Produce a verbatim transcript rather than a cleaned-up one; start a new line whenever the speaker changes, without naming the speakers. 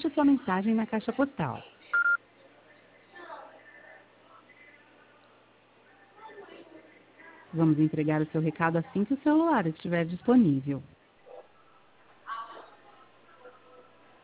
deixe sua mensagem na caixa postal. Vamos entregar o seu recado assim que o celular estiver disponível.